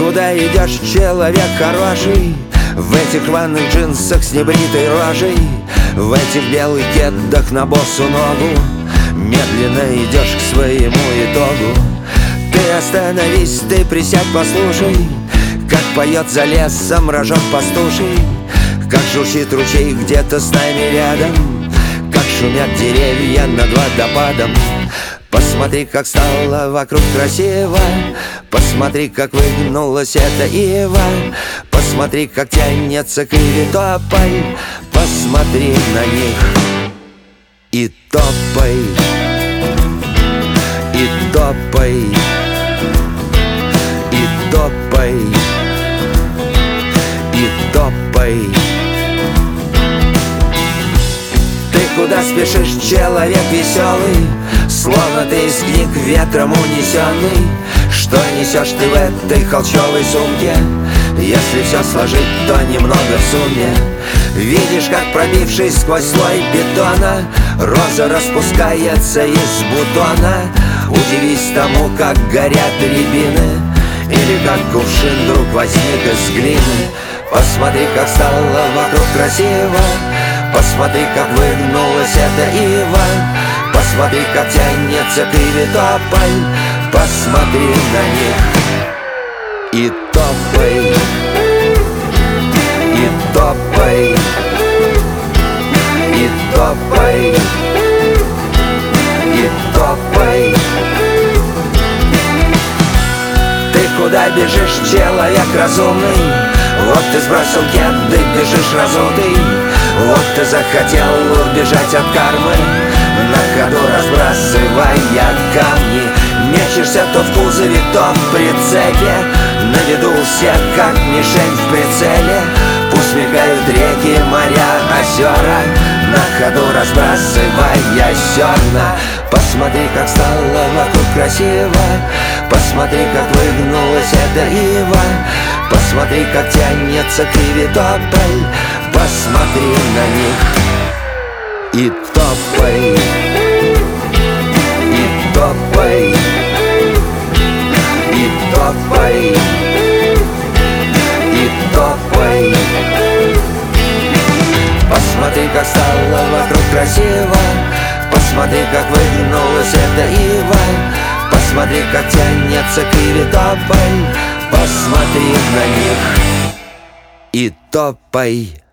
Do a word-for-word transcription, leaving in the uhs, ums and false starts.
куда идешь, человек хороший? В этих рваных джинсах с небритой рожей, в этих белых кедах на босу ногу, медленно идешь к своему итогу. Ты остановись, ты присядь, послушай, как поет за лесом рожок пастуший, как журчит ручей где-то с нами рядом, как шумят деревья над водопадом. Посмотри, как стало вокруг красиво, посмотри, как выгнулась эта ива, посмотри, как тянется кривитополь, посмотри на них и топай, и топай, и топай, и топай. Ты куда спешишь, человек веселый? Словно ты из книг ветром унесенный. Что несешь ты в этой холщовой сумке? Если все сложить, то немного в сумме. Видишь, как пробившись сквозь слой бетона, роза распускается из бутона. Удивись тому, как горят рябины, или как кувшин вдруг возник из глины. Посмотри, как стало вокруг красиво, посмотри, как выгнулась эта ива, посмотри, как тянется кривитополь, посмотри на них и топай, и топай, и топай, и топай. Ты куда бежишь, человек разумный? Вот ты сбросил кеды, бежишь разутый. Вот ты захотел убежать от кармы, на ходу разбрасывая камни. Мечешься то в кузове, то в прицепе, на виду у всех, как мишень в прицеле. Пусть мигают реки, моря, озера, на ходу разбрасывая зерна. Посмотри, как стало вокруг красиво, посмотри, как выгнулась эта ива, посмотри, как тянется кривитополь, посмотри на них и топай, и топай, и топай, и топай. Посмотри, как стало вокруг красиво, посмотри, как выгнулась эта ива, посмотри, как тянется кривитополь, посмотри на них и топай.